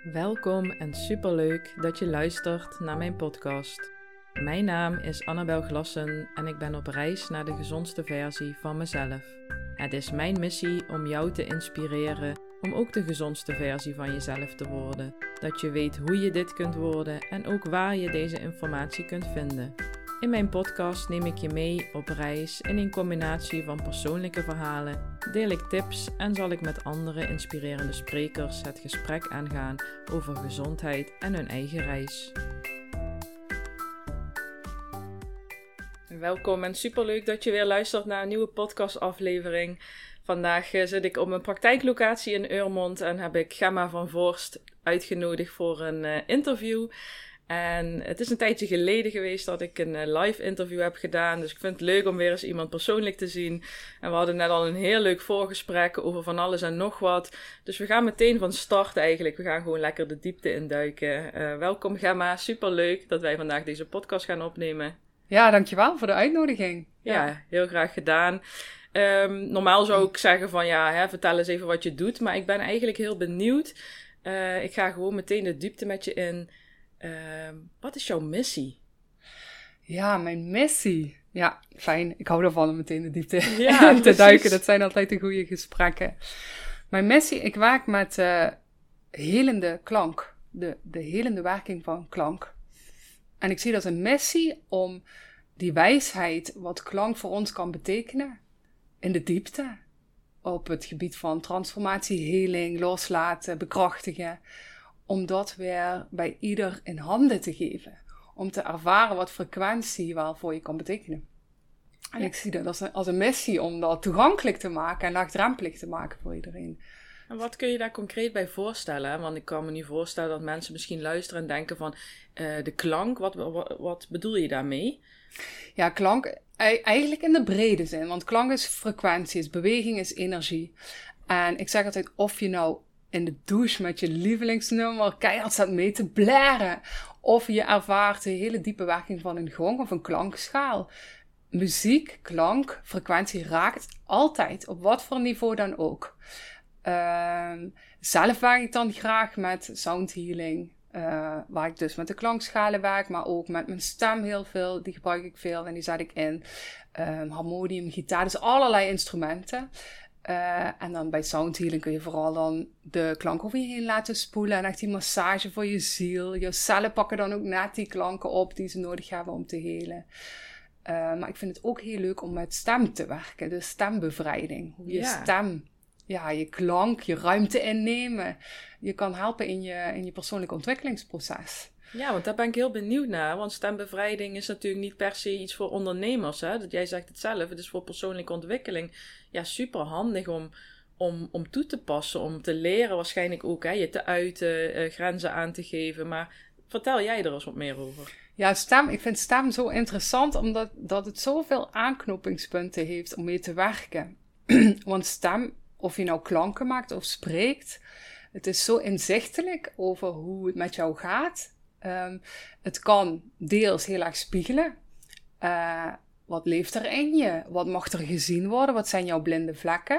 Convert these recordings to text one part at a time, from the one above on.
Welkom en superleuk dat je luistert naar mijn podcast. Mijn naam is Annabel Glassen en ik ben op reis naar de gezondste versie van mezelf. Het is mijn missie om jou te inspireren om ook de gezondste versie van jezelf te worden. Dat je weet hoe je dit kunt worden en ook waar je deze informatie kunt vinden. In mijn podcast neem ik je mee op reis in een combinatie van persoonlijke verhalen, deel ik tips en zal ik met andere inspirerende sprekers het gesprek aangaan over gezondheid en hun eigen reis. Welkom en superleuk dat je weer luistert naar een nieuwe podcastaflevering. Vandaag zit ik op mijn praktijklocatie in Urmond en heb ik Gemma van Voorst uitgenodigd voor een interview. En het is een tijdje geleden geweest dat ik een live interview heb gedaan. Dus ik vind het leuk om weer eens iemand persoonlijk te zien. En we hadden net al een heel leuk voorgesprek over van alles en nog wat. Dus we gaan meteen van start eigenlijk. We gaan gewoon lekker de diepte induiken. Welkom Gemma, superleuk dat wij vandaag deze podcast gaan opnemen. Ja, dankjewel voor de uitnodiging. Ja, heel graag gedaan. Normaal zou ik zeggen van vertel eens even wat je doet. Maar ik ben eigenlijk heel benieuwd. Ik ga gewoon meteen de diepte met je in. Wat is jouw missie? Ja, mijn missie. Ja, fijn. Ik hou ervan om meteen de diepte in te duiken. Dat zijn altijd de goede gesprekken. Mijn missie, ik werk met helende klank. De helende werking van klank. En ik zie dat als een missie om die wijsheid, wat klank voor ons kan betekenen, in de diepte. Op het gebied van transformatie, heling, loslaten, bekrachtigen. Om dat weer bij ieder in handen te geven. Om te ervaren wat frequentie wel voor je kan betekenen. En ik zie dat als een missie om dat toegankelijk te maken en laagdrempelig te maken voor iedereen. En wat kun je daar concreet bij voorstellen? Want ik kan me niet voorstellen dat mensen misschien luisteren en denken van de klank, wat bedoel je daarmee? Ja, klank eigenlijk in de brede zin. Want klank is frequentie, is beweging, is energie. En ik zeg altijd, of je nou in de douche met je lievelingsnummer keihard staat mee te blaren. Of je ervaart de hele diepe werking van een gong of een klankschaal. Muziek, klank, frequentie raakt altijd, op wat voor niveau dan ook. Zelf werk ik dan graag met sound healing. Waar ik dus met de klankschalen werk, maar ook met mijn stem heel veel. Die gebruik ik veel en die zet ik in. Harmonium, gitaar, dus allerlei instrumenten. En dan bij sound healing kun je vooral dan de klank over je heen laten spoelen. En echt die massage voor je ziel. Je cellen pakken dan ook net die klanken op die ze nodig hebben om te helen. Maar ik vind het ook heel leuk om met stem te werken. Dus stembevrijding. Hoe je stem, je klank, je ruimte innemen. Je kan helpen in je persoonlijk ontwikkelingsproces. Ja, want daar ben ik heel benieuwd naar. Want stembevrijding is natuurlijk niet per se iets voor ondernemers. Hè? Dat jij zegt het zelf, het is voor persoonlijke ontwikkeling. Ja, super handig om toe te passen, om te leren waarschijnlijk ook. Hè? Je te uiten, grenzen aan te geven. Maar vertel jij er eens wat meer over. Ja, ik vind stem zo interessant, omdat het zoveel aanknopingspunten heeft om mee te werken. Want stem, of je nou klanken maakt of spreekt, het is zo inzichtelijk over hoe het met jou gaat. Het kan deels heel erg spiegelen. Wat leeft er in je? Wat mag er gezien worden? Wat zijn jouw blinde vlekken?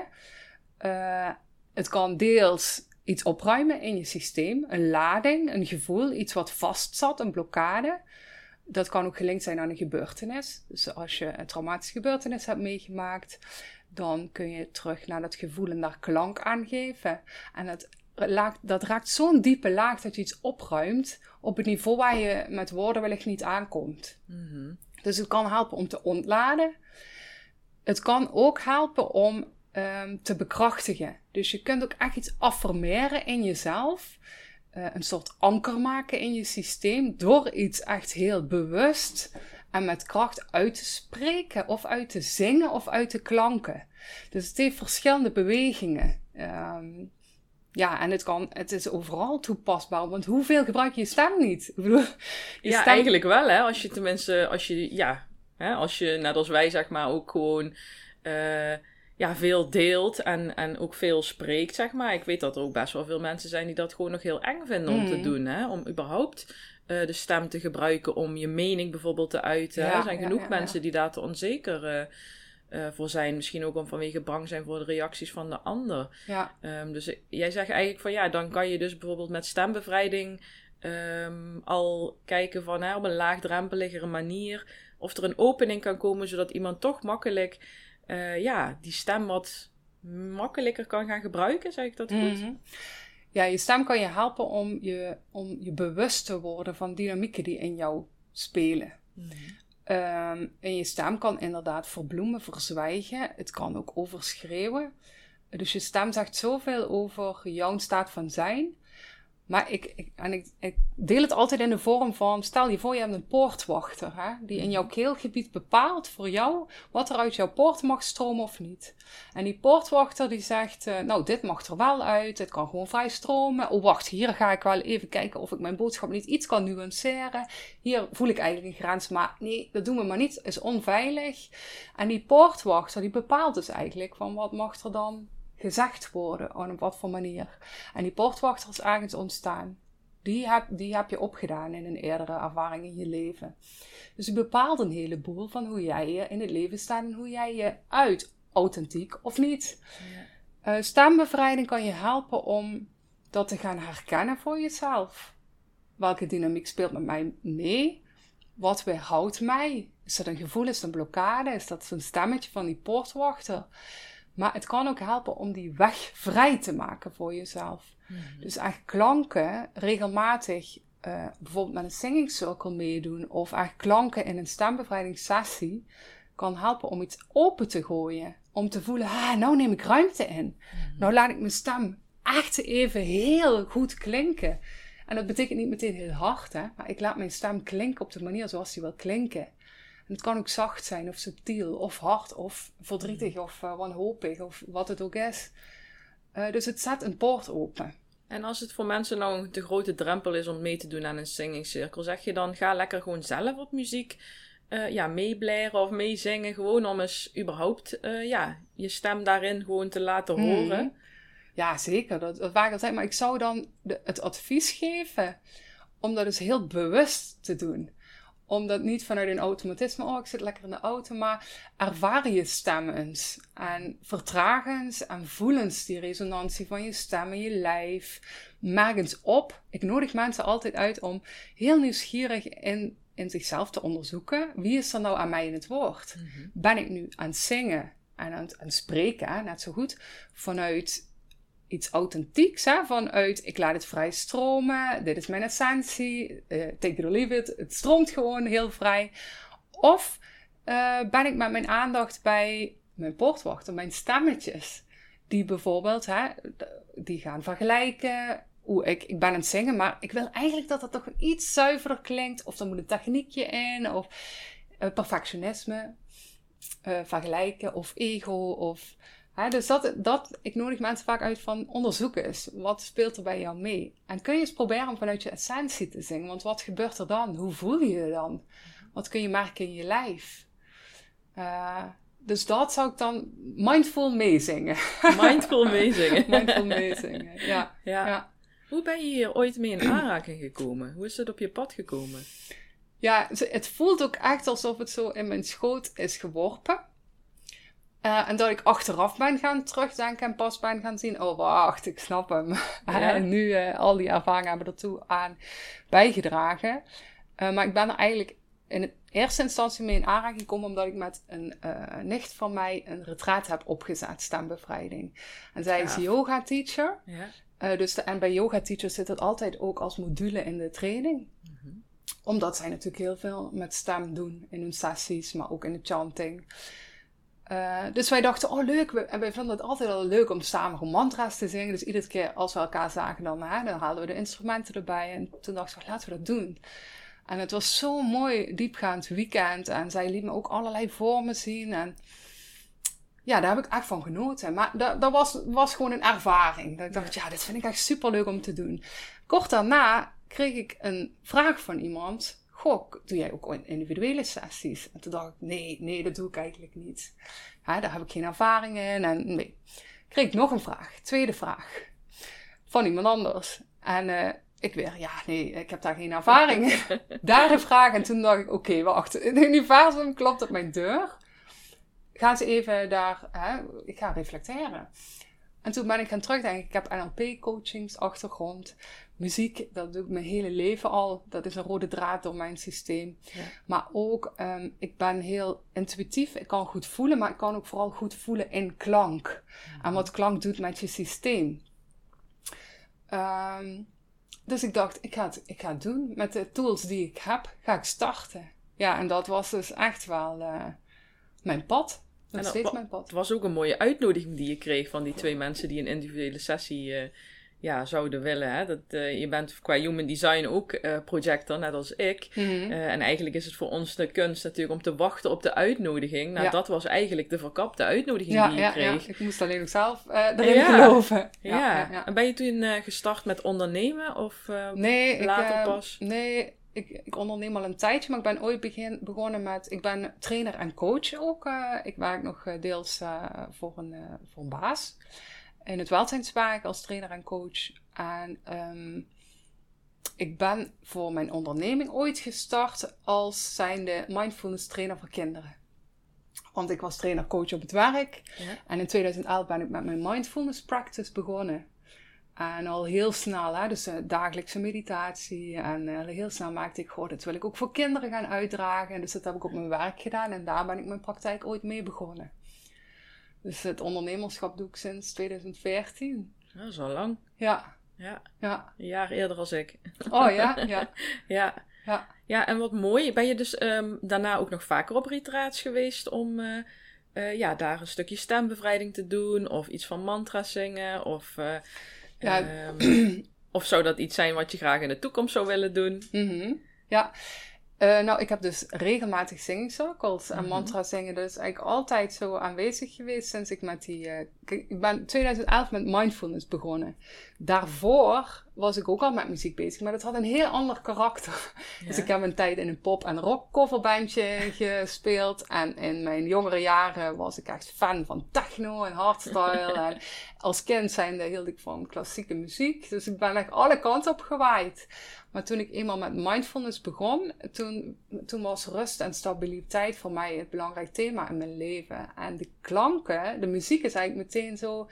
Het kan deels iets opruimen in je systeem. Een lading, een gevoel, iets wat vastzat, een blokkade. Dat kan ook gelinkt zijn aan een gebeurtenis. Dus als je een traumatische gebeurtenis hebt meegemaakt, dan kun je terug naar dat gevoel en daar klank aan geven. En dat raakt zo'n diepe laag dat je iets opruimt op het niveau waar je met woorden wellicht niet aankomt. Mm-hmm. Dus het kan helpen om te ontladen. Het kan ook helpen om te bekrachtigen. Dus je kunt ook echt iets affirmeren in jezelf. Een soort anker maken in je systeem door iets echt heel bewust en met kracht uit te spreken of uit te zingen of uit te klanken. Dus het heeft verschillende bewegingen. En het is overal toepasbaar, want hoeveel gebruik je stem niet? Ik bedoel, eigenlijk wel, hè. Als je net als wij, zeg maar, ook gewoon veel deelt en ook veel spreekt, zeg maar. Ik weet dat er ook best wel veel mensen zijn die dat gewoon nog heel eng vinden om te doen, hè. Om überhaupt de stem te gebruiken om je mening bijvoorbeeld te uiten. Er zijn genoeg mensen die daar te onzeker voor zijn. Misschien ook vanwege bang zijn voor de reacties van de ander. Ja. Dus jij zegt eigenlijk van ja, dan kan je dus bijvoorbeeld met stembevrijding al kijken van op een laagdrempeligere manier of er een opening kan komen zodat iemand toch makkelijk die stem wat makkelijker kan gaan gebruiken. Zeg ik dat goed? Mm-hmm. Ja, je stem kan je helpen om je bewust te worden van dynamieken die in jou spelen. Mm-hmm. En je stem kan inderdaad verbloemen, verzwijgen. Het kan ook overschreeuwen. Dus je stem zegt zoveel over jouw staat van zijn. Maar ik deel het altijd in de vorm van, stel je voor je hebt een poortwachter, hè, die in jouw keelgebied bepaalt voor jou wat er uit jouw poort mag stromen of niet. En die poortwachter die zegt, dit mag er wel uit, dit kan gewoon vrij stromen. Oh wacht, hier ga ik wel even kijken of ik mijn boodschap niet iets kan nuanceren. Hier voel ik eigenlijk een grens, maar nee, dat doen we maar niet, is onveilig. En die poortwachter die bepaalt dus eigenlijk van wat mag er dan gezegd worden en op wat voor manier. En die poortwachter is ergens ontstaan. Die heb je opgedaan in een eerdere ervaring in je leven. Dus die bepaalt een heleboel van hoe jij je in het leven staat en hoe jij je uit, authentiek of niet. Ja. Stembevrijding kan je helpen om dat te gaan herkennen voor jezelf. Welke dynamiek speelt met mij mee? Wat weerhoudt mij? Is dat een gevoel, is dat een blokkade? Is dat een stemmetje van die poortwachter? Maar het kan ook helpen om die weg vrij te maken voor jezelf. Mm-hmm. Dus echt klanken regelmatig, bijvoorbeeld met een singing circle meedoen. Of echt klanken in een stembevrijdingssessie kan helpen om iets open te gooien. Om te voelen, nou neem ik ruimte in. Mm-hmm. Nou laat ik mijn stem echt even heel goed klinken. En dat betekent niet meteen heel hard, hè. Maar ik laat mijn stem klinken op de manier zoals die wil klinken. En het kan ook zacht zijn, of subtiel, of hard, of verdrietig, of wanhopig, of wat het ook is. Dus het zet een poort open. En als het voor mensen nou een te grote drempel is om mee te doen aan een singing circle, zeg je dan ga lekker gewoon zelf op muziek meeblaren of meezingen, gewoon om eens überhaupt je stem daarin gewoon te laten horen? Ja, zeker. Dat waar ik altijd. Maar ik zou dan het advies geven om dat dus heel bewust te doen. Om dat niet vanuit een automatisme, ik zit lekker in de auto, maar ervaar je stem eens. En vertraag eens en voel eens die resonantie van je stem en je lijf. Merk eens op. Ik nodig mensen altijd uit om heel nieuwsgierig in zichzelf te onderzoeken. Wie is er nou aan mij in het woord? Mm-hmm. Ben ik nu aan het zingen en aan het spreken, net zo goed, vanuit iets authentieks, hè? Vanuit ik laat het vrij stromen, dit is mijn essentie, take it or leave it, het stroomt gewoon heel vrij. Of ben ik met mijn aandacht bij mijn poortwachter, mijn stemmetjes, die bijvoorbeeld, die gaan vergelijken. Ik ben aan het zingen, maar ik wil eigenlijk dat het toch iets zuiverder klinkt, of er moet een techniekje in, of perfectionisme, vergelijken, of ego, of... dus ik nodig mensen vaak uit van onderzoek eens. Wat speelt er bij jou mee? En kun je eens proberen om vanuit je essentie te zingen. Want wat gebeurt er dan? Hoe voel je je dan? Wat kun je merken in je lijf? Dus dat zou ik dan mindful meezingen. Mindful meezingen. Mindful meezingen, ja. Hoe ben je hier ooit mee in aanraking gekomen? Hoe is het op je pad gekomen? Ja, het voelt ook echt alsof het zo in mijn schoot is geworpen. En dat ik achteraf ben gaan terugdenken en pas ben gaan zien, oh wacht, ik snap hem. Ja. En nu al die ervaringen hebben ertoe aan bijgedragen. Maar ik ben er eigenlijk in eerste instantie mee in aanraking gekomen omdat ik met een nicht van mij een retreat heb opgezet, stembevrijding. En zij is yoga teacher. Ja. En bij yoga teachers zit het altijd ook als module in de training. Mm-hmm. Omdat zij natuurlijk heel veel met stem doen in hun sessies, maar ook in de chanting. Dus wij dachten, leuk. En wij vonden het altijd al leuk om samen mantra's te zingen. Dus iedere keer als we elkaar zagen, dan haalden we de instrumenten erbij. En toen dachten we, laten we dat doen. En het was zo'n mooi, diepgaand weekend. En zij liet me ook allerlei vormen zien. En ja, daar heb ik echt van genoten. Maar dat was gewoon een ervaring. Dat ik dacht, dit vind ik echt superleuk om te doen. Kort daarna kreeg ik een vraag van iemand. Goh, doe jij ook individuele sessies? En toen dacht ik, nee, dat doe ik eigenlijk niet. Daar heb ik geen ervaring in. En nee. Kreeg ik nog een vraag, tweede vraag. Van iemand anders. En ik weer, ik heb daar geen ervaring in. Daar de vraag. En toen dacht ik, oké, wacht. Het universum klopt op mijn deur. ga eens even daar, ik ga reflecteren. En toen ben ik gaan terugdenken. Ik heb NLP-coachings, achtergrond. Muziek, dat doe ik mijn hele leven al. Dat is een rode draad door mijn systeem. Ja. Maar ook, ik ben heel intuïtief. Ik kan goed voelen, maar ik kan ook vooral goed voelen in klank. En wat klank doet met je systeem. Dus ik dacht, ik ga het doen. Met de tools die ik heb, ga ik starten. Ja, en dat was dus echt wel mijn pad. Nog steeds mijn pad. Het was ook een mooie uitnodiging die je kreeg van die 2 mensen die een individuele sessie zouden willen. Hè? Je bent qua human design ook projector, net als ik. Mm-hmm. En eigenlijk is het voor ons de kunst natuurlijk om te wachten op de uitnodiging. Nou, dat was eigenlijk de verkapte uitnodiging die je kreeg. Ja, ik moest alleen ook zelf erin geloven. Ja. En ben je toen gestart met ondernemen of later pas? Nee, ik onderneem al een tijdje, maar ik ben ooit begonnen met... Ik ben trainer en coach ook. Ik werk nog deels voor een baas. In het welzijnswerk als trainer en coach. En ik ben voor mijn onderneming ooit gestart als zijnde mindfulness trainer voor kinderen. Want ik was trainer-coach op het werk. Ja. En in 2011 ben ik met mijn mindfulness practice begonnen. En al heel snel, dus dagelijkse meditatie. En heel snel maakte ik, dat wil ik ook voor kinderen gaan uitdragen. Dus dat heb ik op mijn werk gedaan. En daar ben ik mijn praktijk ooit mee begonnen. Dus het ondernemerschap doe ik sinds 2014. Dat is al lang. Ja. Een jaar eerder als ik. Oh ja? Ja, en wat mooi. Ben je dus daarna ook nog vaker op retreats geweest om daar een stukje stembevrijding te doen? Of iets van mantra's zingen? Of zou dat iets zijn wat je graag in de toekomst zou willen doen? Mm-hmm. Ja. Ik heb dus regelmatig zingingcirkels en mantra zingen. Dat is eigenlijk altijd zo aanwezig geweest sinds ik met ik ben 2011 met mindfulness begonnen. Daarvoor was ik ook al met muziek bezig, maar dat had een heel ander karakter. Ja. Dus ik heb een tijd in een pop- en rock coverbandje gespeeld. En in mijn jongere jaren was ik echt fan van techno en hardstyle. En als kind zijnde hield ik van klassieke muziek. Dus ik ben echt alle kanten op gewaaid. Maar toen ik eenmaal met mindfulness begon, toen was rust en stabiliteit voor mij het belangrijk thema in mijn leven. En de klanken, de muziek is eigenlijk meteen zo,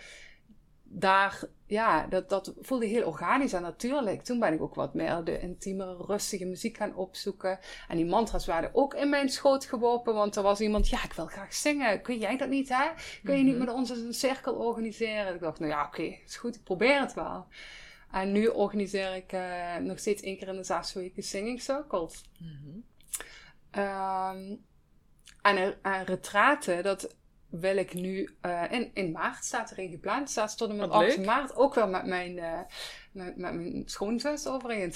dat voelde heel organisch en natuurlijk. Toen ben ik ook wat meer de intiemere, rustige muziek gaan opzoeken. En die mantra's werden ook in mijn schoot geworpen, want er was iemand, ik wil graag zingen. Kun jij dat niet, hè? Kun je niet met ons een cirkel organiseren? Ik dacht, oké, is goed, ik probeer het wel. En nu organiseer ik nog steeds 1 keer in de 6 weken singing circles. Mm-hmm. En retraten, dat wil ik nu... in maart staat erin gepland. Staat tot en met 8 maart. Ook wel met mijn schoonzus overigens.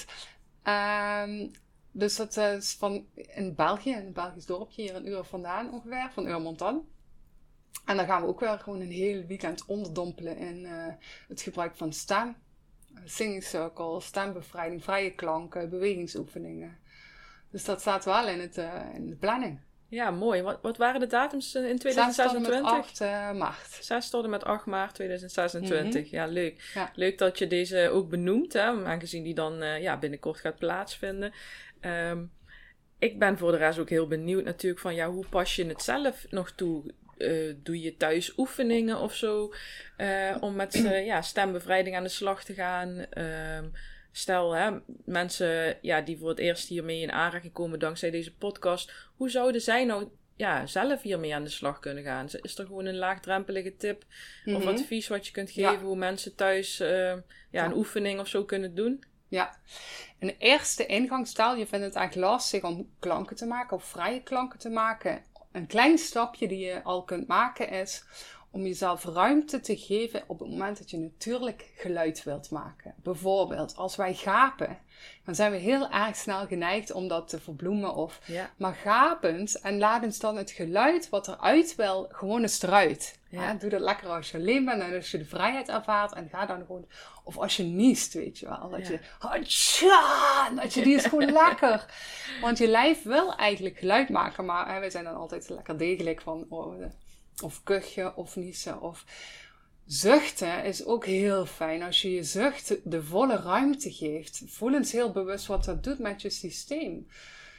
Dus dat is in België. Een Belgisch dorpje hier 1 uur vandaan ongeveer. Van Urmontan. En dan gaan we ook weer gewoon een heel weekend onderdompelen in het gebruik van stem. Singing circle, stembevrijding, vrije klanken, bewegingsoefeningen. Dus dat staat wel in de planning. Ja, mooi. Wat waren de datums in 2026? 6 tot en met 8 maart. 6 tot en met 8 maart 2026. Mm-hmm. Ja, leuk. Ja. Leuk dat je deze ook benoemt, hè, aangezien die dan binnenkort gaat plaatsvinden. Ik ben voor de rest ook heel benieuwd natuurlijk van, hoe pas je het zelf nog toe? Doe je thuis oefeningen of zo om met stembevrijding aan de slag te gaan? Stel, mensen die voor het eerst hiermee in aanraking komen dankzij deze podcast, hoe zouden zij nou zelf hiermee aan de slag kunnen gaan? Is er gewoon een laagdrempelige tip of advies wat je kunt geven hoe mensen thuis een oefening of zo kunnen doen? Ja, een eerste ingangstaal, je vindt het eigenlijk lastig om klanken te maken of vrije klanken te maken. Een klein stapje die je al kunt maken is om jezelf ruimte te geven op het moment dat je natuurlijk geluid wilt maken. Bijvoorbeeld, als wij gapen, dan zijn we heel erg snel geneigd om dat te verbloemen. Maar gapend en laat eens dan het geluid wat eruit wil, gewoon eens eruit. Ja. Doe dat lekker als je alleen bent en als je de vrijheid ervaart en ga dan gewoon... Of als je niest, weet je wel. Dat je die is gewoon lekker. Want je lijf wil eigenlijk geluid maken, maar wij zijn dan altijd lekker degelijk van... of kuchen of niezen of... Zuchten is ook heel fijn. Als je je zucht de volle ruimte geeft. Voel eens heel bewust wat dat doet met je systeem.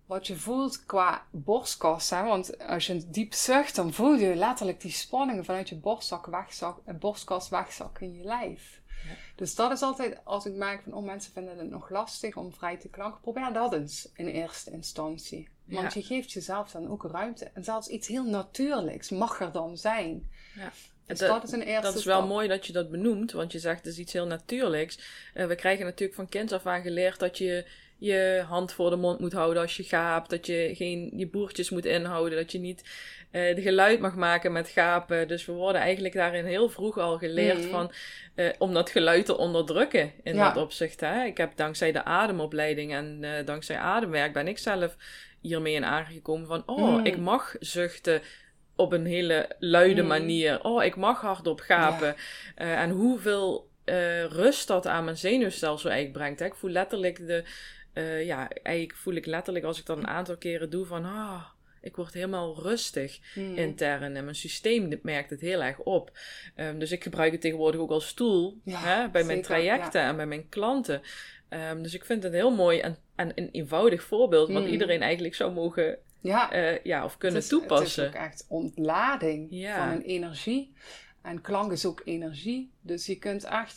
wat je voelt qua borstkas. Hè? Want als je diep zucht, dan voel je letterlijk die spanningen vanuit je borstkas wegzakken in je lijf. Ja. Dus dat is altijd, als ik merk van, mensen vinden het nog lastig om vrij te klanken. Probeer dat eens in eerste instantie. Want je geeft jezelf dan ook ruimte. En zelfs iets heel natuurlijks mag er dan zijn. Ja. Dus dat is een eerste Dat is wel mooi dat je dat benoemt, want je zegt het is iets heel natuurlijks. We krijgen natuurlijk van kinds af aan geleerd dat je je hand voor de mond moet houden als je gaapt. Dat je je boertjes moet inhouden. Dat je niet de geluid mag maken met gapen. Dus we worden eigenlijk daarin heel vroeg al geleerd om dat geluid te onderdrukken in dat opzicht. Hè? Ik heb dankzij de ademopleiding en dankzij ademwerk ben ik zelf hiermee in aangekomen van ik mag zuchten op een hele luide manier. Ik mag hardop gapen. Ja. En hoeveel rust dat aan mijn zenuwstelsel eigenlijk brengt. Hè? Ik voel letterlijk eigenlijk voel ik letterlijk als ik dat een aantal keren doe van ik word helemaal rustig intern en mijn systeem merkt het heel erg op. Dus ik gebruik het tegenwoordig ook als tool bij mijn trajecten en bij mijn klanten. Dus ik vind het heel mooi en een eenvoudig voorbeeld wat iedereen eigenlijk zou mogen of kunnen toepassen. Het is ook echt ontlading van een energie. En klank is ook energie. Dus je kunt echt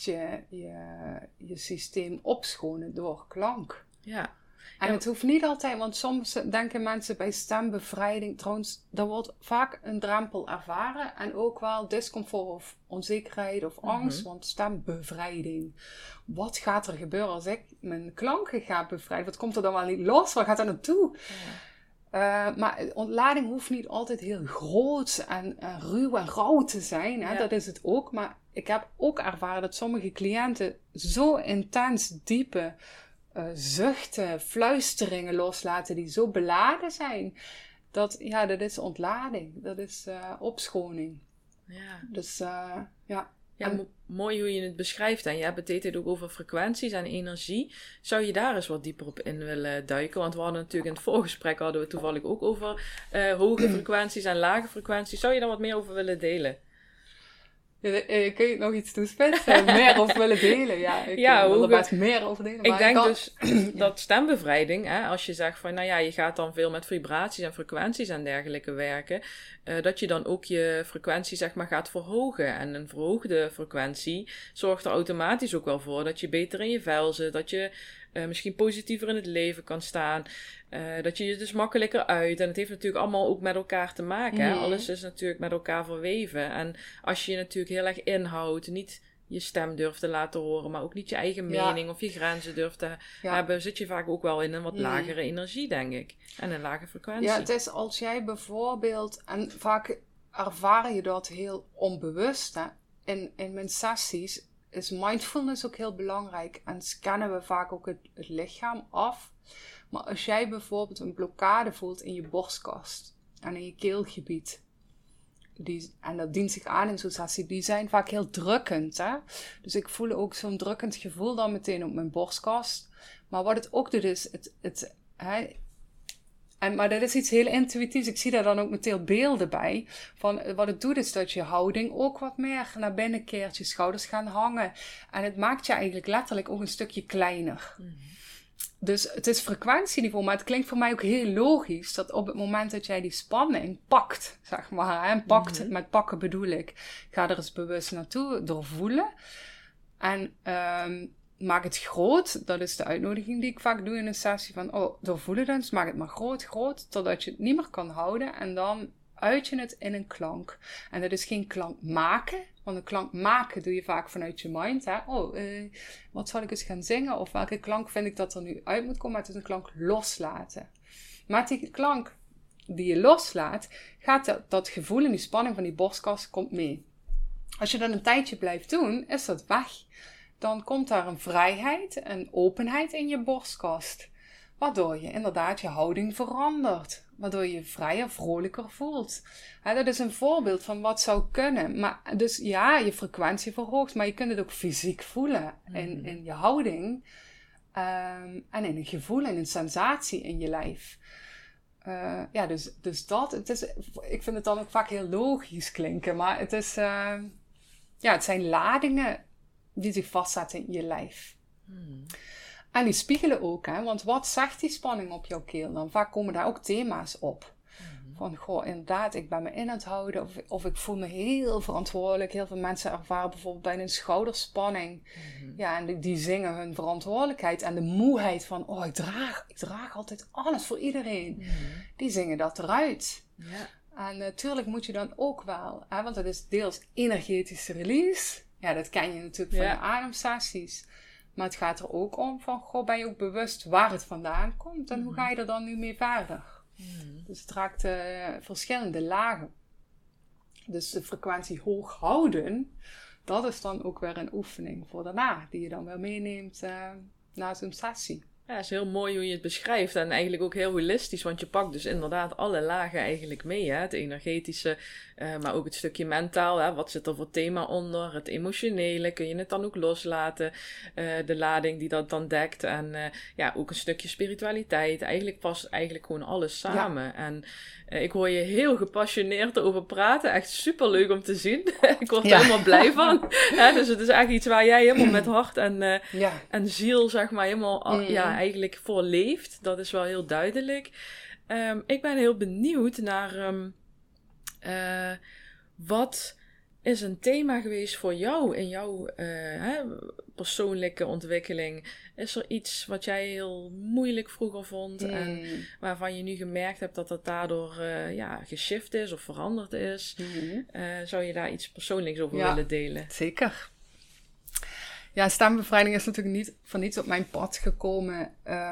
je systeem opschonen door klank. Ja. En het hoeft niet altijd, want soms denken mensen bij stembevrijding, trouwens, er wordt vaak een drempel ervaren. En ook wel discomfort of onzekerheid of angst, want stembevrijding. Wat gaat er gebeuren als ik mijn klanken ga bevrijden? Wat komt er dan wel niet los? Waar gaat er naartoe? Ja. Maar ontlading hoeft niet altijd heel groot en ruw en rauw te zijn. Hè? Ja. Dat is het ook. Maar ik heb ook ervaren dat sommige cliënten zo intens diepe zuchten, fluisteringen loslaten die zo beladen zijn. Dat is ontlading. Dat is opschoning. Ja. Dus mooi hoe je het beschrijft. En je hebt het ook over frequenties en energie. Zou je daar eens wat dieper op in willen duiken? Want we hadden natuurlijk in het voorgesprek toevallig ook over hoge frequenties en lage frequenties. Zou je daar wat meer over willen delen? Kun je nog iets toespitsen? Meer over willen delen? Ja, ik wil er best meer over delen. Ik denk dus dat stembevrijding, als je zegt van, je gaat dan veel met vibraties en frequenties en dergelijke werken, dat je dan ook je frequentie gaat verhogen. En een verhoogde frequentie zorgt er automatisch ook wel voor dat je beter in je vel zit, dat je misschien positiever in het leven kan staan. Dat je dus makkelijker uit. En het heeft natuurlijk allemaal ook met elkaar te maken. Hè? Alles is natuurlijk met elkaar verweven. En als je je natuurlijk heel erg inhoudt, niet je stem durft te laten horen, maar ook niet je eigen mening of je grenzen durft te hebben, zit je vaak ook wel in een wat lagere energie, denk ik. En een lage frequentie. Ja, het is als jij bijvoorbeeld, en vaak ervaar je dat heel onbewust. Hè? In mijn sessies is mindfulness ook heel belangrijk. En scannen we vaak ook het lichaam af. Maar als jij bijvoorbeeld een blokkade voelt in je borstkast en in je keelgebied, en dat dient zich aan in zo'n sessie, die zijn vaak heel drukkend. Hè? Dus ik voel ook zo'n drukkend gevoel dan meteen op mijn borstkast. Maar wat het ook doet is, maar dat is iets heel intuïtiefs. Ik zie daar dan ook meteen beelden bij. Van wat het doet is dat je houding ook wat meer naar binnen keert. Je schouders gaan hangen. En het maakt je eigenlijk letterlijk ook een stukje kleiner. Dus het is frequentieniveau, maar het klinkt voor mij ook heel logisch dat op het moment dat jij die spanning pakt, zeg maar, hè, met pakken bedoel ik, ga er eens bewust naartoe, doorvoelen. En maak het groot, dat is de uitnodiging die ik vaak doe in een sessie van, doorvoelen dan, dus maak het maar groot, totdat je het niet meer kan houden en dan uit je het in een klank. En dat is geen klank maken, want een klank maken doe je vaak vanuit je mind. Hè? Wat zal ik eens gaan zingen? Of welke klank vind ik dat er nu uit moet komen? Maar het is een klank loslaten. Maar die klank die je loslaat, gaat dat gevoel en die spanning van die borstkas komt mee. Als je dat een tijdje blijft doen, is dat weg. Dan komt daar een vrijheid, een openheid in je borstkast. Waardoor je inderdaad je houding verandert. Waardoor je je vrijer, vrolijker voelt. Dat is een voorbeeld van wat zou kunnen. Maar dus je frequentie verhoogt. Maar je kunt het ook fysiek voelen. In je houding. En in een gevoel en een sensatie in je lijf. Dus dat. Ik vind het dan ook vaak heel logisch klinken. Maar het is... het zijn ladingen die zich vastzetten in je lijf. En die spiegelen ook, hè. Want wat zegt die spanning op jouw keel dan? Vaak komen daar ook thema's op. Van, goh, inderdaad, ik ben me in aan het houden. Of ik voel me heel verantwoordelijk. Heel veel mensen ervaren bijvoorbeeld bij een schouderspanning. Ja, en die zingen hun verantwoordelijkheid. En de moeheid van, oh, ik draag altijd alles voor iedereen. Die zingen dat eruit. Ja. En natuurlijk moet je dan ook wel, hè, want dat is deels energetische release. Ja, dat ken je natuurlijk van de ademsessies. Maar het gaat er ook om van, goh, ben je ook bewust waar het vandaan komt? En hoe ga je er dan nu mee verder? Dus het raakt verschillende lagen. Dus de frequentie hoog houden, dat is dan ook weer een oefening voor daarna. Die je dan weer meeneemt na zo'n sessie. Ja, het is heel mooi hoe je het beschrijft en eigenlijk ook heel holistisch, want je pakt dus inderdaad alle lagen eigenlijk mee. Hè? Het energetische, maar ook het stukje mentaal. Hè? Wat zit er voor thema onder? Het emotionele, kun je het dan ook loslaten? De lading die dat dan dekt en ook een stukje spiritualiteit. Eigenlijk past eigenlijk gewoon alles samen. Ja. En ik hoor je heel gepassioneerd over praten. Echt superleuk om te zien. Ik word er helemaal blij van. Dus het is eigenlijk iets waar jij helemaal met hart en ziel, zeg maar, helemaal eigenlijk voor leeft. Dat is wel heel duidelijk. Ik ben heel benieuwd naar wat is een thema geweest voor jou in jouw persoonlijke ontwikkeling? Is er iets wat jij heel moeilijk vroeger vond en waarvan je nu gemerkt hebt dat dat daardoor geshift is of veranderd is? Zou je daar iets persoonlijks over willen delen? Zeker. Ja, stembevrijding is natuurlijk niet van niets op mijn pad gekomen.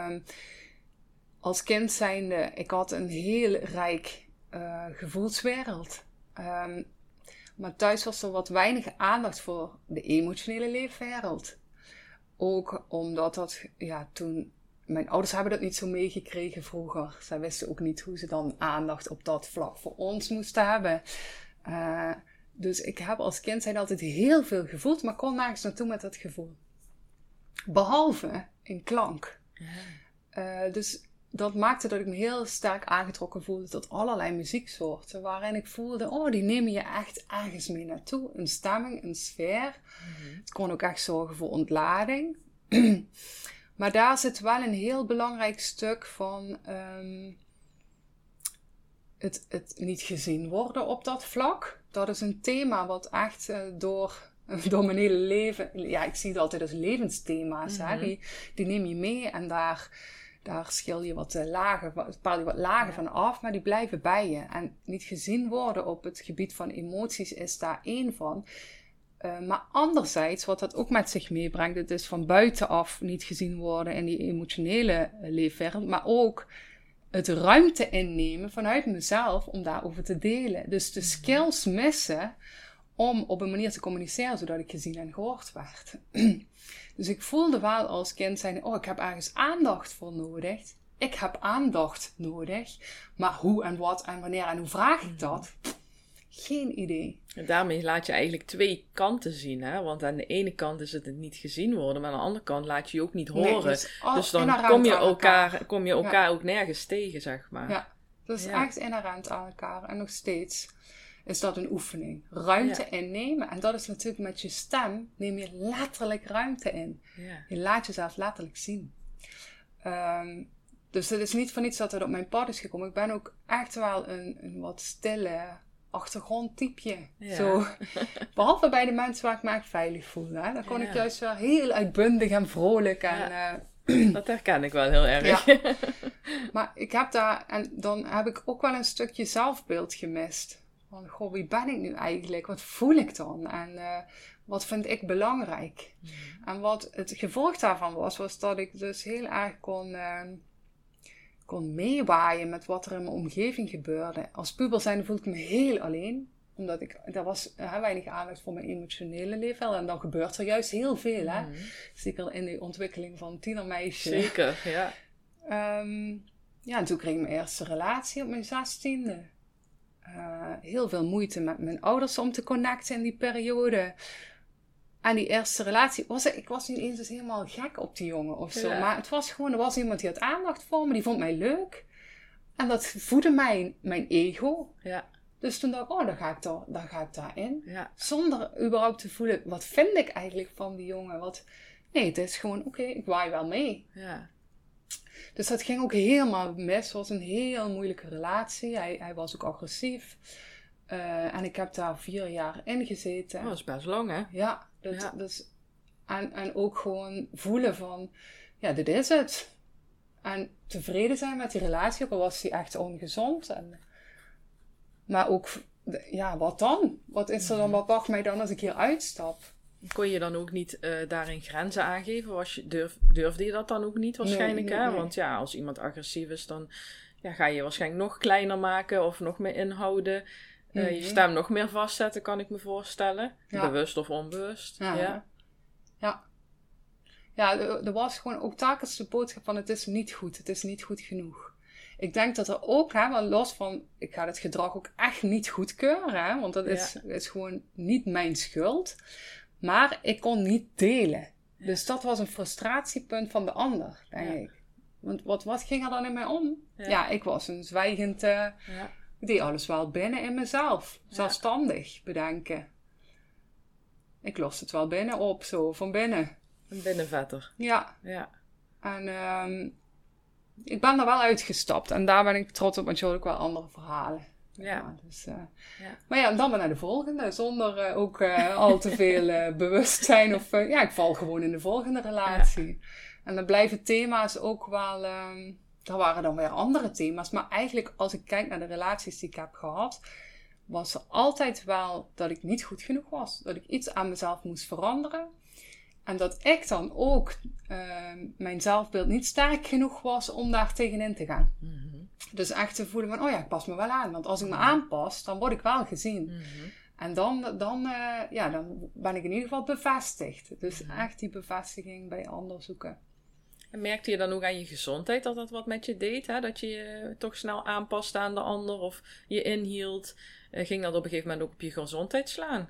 Als kind zijnde, ik had een heel rijk gevoelswereld. Maar thuis was er wat weinig aandacht voor de emotionele leefwereld. Ook omdat dat, toen... Mijn ouders hebben dat niet zo meegekregen vroeger. Zij wisten ook niet hoe ze dan aandacht op dat vlak voor ons moesten hebben. Dus ik heb als kind zijn altijd heel veel gevoeld, maar kon nergens naartoe met dat gevoel. Behalve in klank. Dus dat maakte dat ik me heel sterk aangetrokken voelde tot allerlei muzieksoorten. Waarin ik voelde, die nemen je echt ergens mee naartoe. Een stemming, een sfeer. Het kon ook echt zorgen voor ontlading. Maar daar zit wel een heel belangrijk stuk van het niet gezien worden op dat vlak. Dat is een thema wat echt door mijn hele leven... Ja, ik zie het altijd als levensthema's. Hè? Die neem je mee en daar schil je wat lagen van af, maar die blijven bij je. En niet gezien worden op het gebied van emoties is daar één van. Maar anderzijds, wat dat ook met zich meebrengt, het is van buitenaf niet gezien worden in die emotionele leefwereld, maar ook het ruimte innemen vanuit mezelf om daarover te delen. Dus de skills missen om op een manier te communiceren, zodat ik gezien en gehoord werd. Dus ik voelde wel als kind zijn, ik heb ergens aandacht voor nodig. Ik heb aandacht nodig. Maar hoe en wat en wanneer en hoe vraag ik dat? Geen idee. En daarmee laat je eigenlijk twee kanten zien, hè? Want aan de ene kant is het niet gezien worden, maar aan de andere kant laat je je ook niet horen. Nee, dus dan kom je elkaar ook nergens tegen, zeg maar. Ja, dat is echt inherent aan elkaar. En nog steeds is dat een oefening. Ruimte innemen. En dat is natuurlijk met je stem, neem je letterlijk ruimte in. Ja. Je laat jezelf letterlijk zien. Dus het is niet van iets dat er op mijn pad is gekomen. Ik ben ook echt wel een wat stille achtergrondtypeje. Ja. Zo. Behalve bij de mensen waar ik me echt veilig voel. Hè? Dan kon ik juist wel heel uitbundig en vrolijk. En, dat herken ik wel heel erg. Ja. Maar ik heb daar... En dan heb ik ook wel een stukje zelfbeeld gemist. Van, goh, wie ben ik nu eigenlijk? Wat voel ik dan? En wat vind ik belangrijk? En wat het gevolg daarvan was dat ik dus heel erg kon meewaaien met wat er in mijn omgeving gebeurde. Als puber zijnde voelde ik me heel alleen. Omdat er was weinig aandacht voor mijn emotionele leven. En dan gebeurt er juist heel veel. Hè? Zeker in de ontwikkeling van tienermeisje. Zeker, ja. En toen kreeg ik mijn eerste relatie op mijn 16e. Heel veel moeite met mijn ouders om te connecten in die periode. En die eerste relatie, ik was niet eens helemaal gek op die jongen of zo. Ja. Maar het was gewoon, er was iemand die had aandacht voor me, die vond mij leuk. En dat voedde mijn ego. Ja. Dus toen dacht ik, dan ga ik daarin. Ja. Zonder überhaupt te voelen, wat vind ik eigenlijk van die jongen? Nee, het is gewoon, oké, ik waai wel mee. Ja. Dus dat ging ook helemaal mis. Het was een heel moeilijke relatie. Hij was ook agressief. En ik heb daar 4 jaar in gezeten. Oh, dat is best lang, hè? Ja, dus, en ook gewoon voelen van, ja, dit is het. En tevreden zijn met die relatie, ook al was die echt ongezond. Maar ook, ja, wat dan? Wat is er dan, wat wacht mij dan als ik hier uitstap? Kon je dan ook niet daarin grenzen aangeven? Durfde je dat dan ook niet waarschijnlijk? Nee, Hè? nee. Want ja, als iemand agressief is, dan ga je waarschijnlijk nog kleiner maken of nog meer inhouden. Je stem nog meer vastzetten, kan ik me voorstellen. Ja. Bewust of onbewust. Ja. Ja, er was gewoon ook telkens de boodschap van het is niet goed. Het is niet goed genoeg. Ik denk dat er ook, wel los van, ik ga het gedrag ook echt niet goedkeuren. Hè, want dat is gewoon niet mijn schuld. Maar ik kon niet delen. Ja. Dus dat was een frustratiepunt van de ander, denk ik. Want wat ging er dan in mij om? Ja, ik was een zwijgend... Ik deed alles wel binnen in mezelf. Zelfstandig bedenken. Ik loste het wel binnen op, zo, van binnen. Een binnenvetter. Ja. En ik ben er wel uitgestapt. En daar ben ik trots op, want je hoort ook wel andere verhalen. Dus, maar ja, en dan maar naar de volgende. Zonder ook al te veel bewustzijn. Of ik val gewoon in de volgende relatie. Ja. En dan blijven thema's ook wel... er waren dan weer andere thema's. Maar eigenlijk, als ik kijk naar de relaties die ik heb gehad... was er altijd wel dat ik niet goed genoeg was. Dat ik iets aan mezelf moest veranderen. En dat ik dan ook mijn zelfbeeld niet sterk genoeg was om daar tegenin te gaan. Mm-hmm. Dus echt te voelen van, ik pas me wel aan. Want als ik me aanpas, dan word ik wel gezien. Mm-hmm. En dan ben ik in ieder geval bevestigd. Dus echt die bevestiging bij anderen zoeken. En merkte je dan ook aan je gezondheid dat wat met je deed? Hè? Dat je je toch snel aanpaste aan de ander of je inhield? Ging dat op een gegeven moment ook op je gezondheid slaan?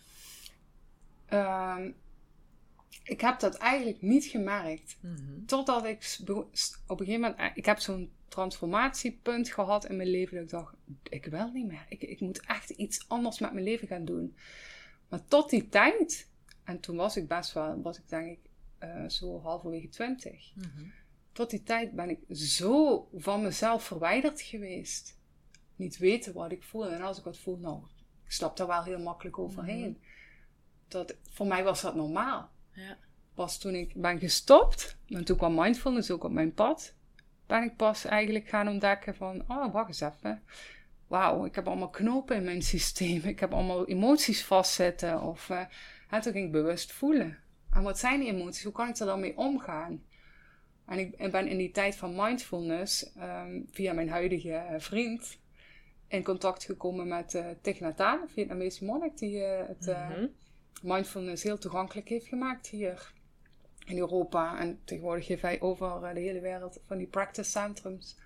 Ik heb dat eigenlijk niet gemerkt. Mm-hmm. Totdat ik op een gegeven moment... Ik heb zo'n transformatiepunt gehad in mijn leven. Dat ik dacht, ik wil niet meer. Ik moet echt iets anders met mijn leven gaan doen. Maar tot die tijd... En toen was ik denk ik zo halverwege 20. Mm-hmm. Tot die tijd ben ik zo van mezelf verwijderd geweest. Niet weten wat ik voel. En als ik wat voel, ik stap daar wel heel makkelijk overheen. Mm-hmm. Voor mij was dat normaal. Ja. Pas toen ik ben gestopt, en toen kwam mindfulness ook op mijn pad, ben ik pas eigenlijk gaan ontdekken van, wacht eens even. Wauw, ik heb allemaal knopen in mijn systeem. Ik heb allemaal emoties vastzitten. Toen ging ik bewust voelen. En wat zijn die emoties? Hoe kan ik er dan mee omgaan? En ik ben in die tijd van mindfulness, via mijn huidige vriend, in contact gekomen met Thich Nhat Hanh, een Vietnamese monnik, die mindfulness heel toegankelijk heeft gemaakt hier in Europa. En tegenwoordig geeft hij over de hele wereld van die practice centrums.